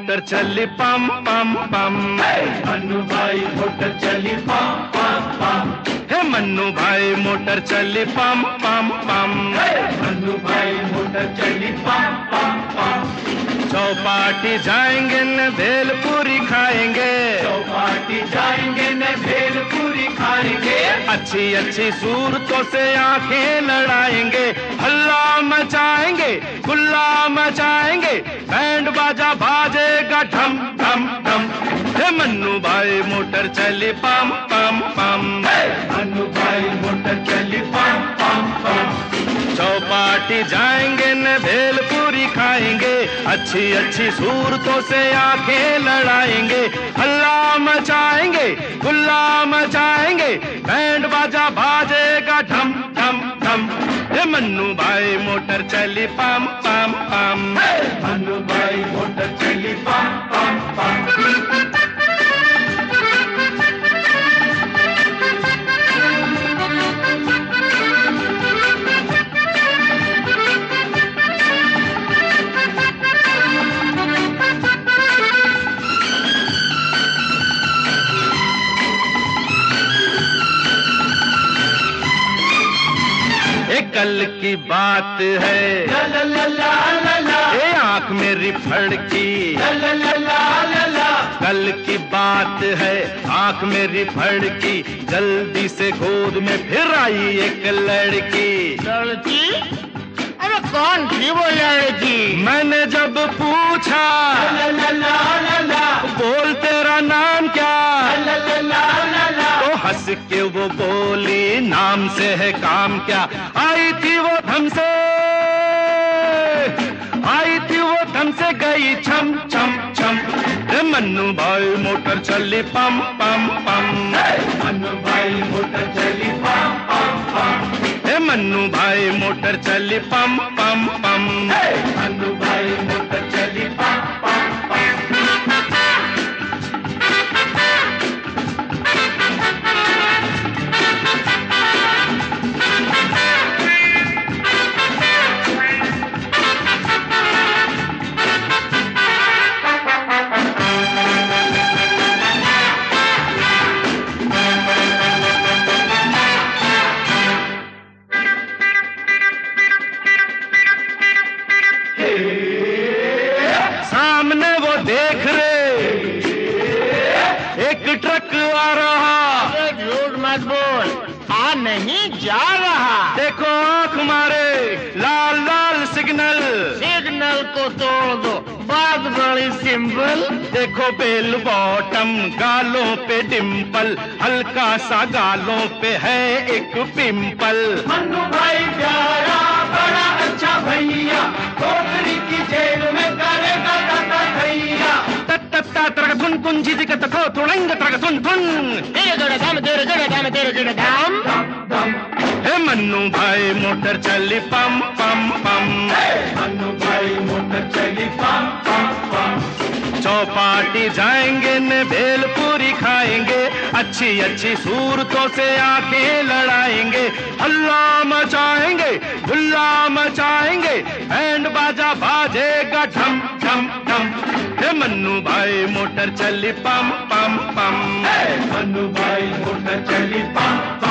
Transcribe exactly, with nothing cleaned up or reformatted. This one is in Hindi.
मोटर चली पम पम पम। मन्नू भाई मोटर चली पम पम पम। हे मन्नू भाई मोटर चली पम पम पम। मन्नू भाई मोटर चली पम पम पम। चौपाटी जाएंगे न भेलपूरी खाएंगे। चौपाटी जाएंगे न भेलपूरी खाएंगे। अच्छी अच्छी सूरतों से आंखें लड़ाएंगे। हल्ला मचाएंगे गुल्ला मचाएंगे। बैंड बाजा बाजेगा ढम ढम ढम। हे मन्नू भाई मोटर चली पम पम पम। मन्नू भाई मोटर चली पम पम पम। चौपाटी जाएंगे न भेलपूरी खाएंगे। अच्छी अच्छी सूरतों से आंखें लड़ाएंगे। हल्ला मचाएंगे गुल्ला मचाएंगे। बैंड बाजा बाजेगा ढम ढम ढम। हे मन्नू भाई मोटर चली पम पम पम। मन्नू भाई मोटर चली पम पम पम। कल की बात है ला ला ला ला ला ला। ए आंख मेरी फड़की ला ला ला ला ला ला। कल की बात है आंख मेरी फड़की। जल्दी से गोद में फिर आई एक लड़की। लड़की? अरे कौन थी वो लड़की? मैंने जब पूछा ला ला ला ला ला। बोल तेरा नाम क्या? ला ला ला ला ला। तो हंस के वो बोली नाम से है काम क्या। आई थी वो हमसे आई थी वो हमसे गई छम छम छम। रे मन्नू भाई मोटर चली पम पम पम। मन्नू भाई मोटर चली पम पम पम। हे मन्नू भाई मोटर चली पम पम पम। मन्नू भाई मोटर चली पम पम पम। सामने वो देख रे एक ट्रक आ रहा। झूठ मत बोल, आ नहीं जा रहा। देखो आंख मारे लाल लाल सिग्नल। सिग्नल को तोड़ दो, बात बड़ी सिंपल। देखो बेल बॉटम गालों पे डिम्पल। हल्का सा गालों पे है एक पिंपल। मन्नू भाई प्यारा बड़ा अच्छा भैया। कोठरी की जेल में करेगा दादा भैया। तत्ता तरग धुन कुंजी दिक्कत खो तुड़ंग तरग धुन धुन। तेरे जोड़े दाम तेरे जोड़े दाम तेरे जोड़े दाम। हे मन्नू भाई मोटर चली पम पम पम। मन्नू भाई मोटर चली पम पम पम। चौपाटी जाएंगे न भेलपूरी खाएंगे। अच्छी अच्छी सूरतों से आंखें लड़ाएंगे। हल्ला मचाएंगे गुल्ला मचाएंगे। बैंड बाजा बाजेगा ढम ढम ढम। हे मन्नू भाई मोटर चली पम पम पम। मन्नू भाई मोटर चली पम पम।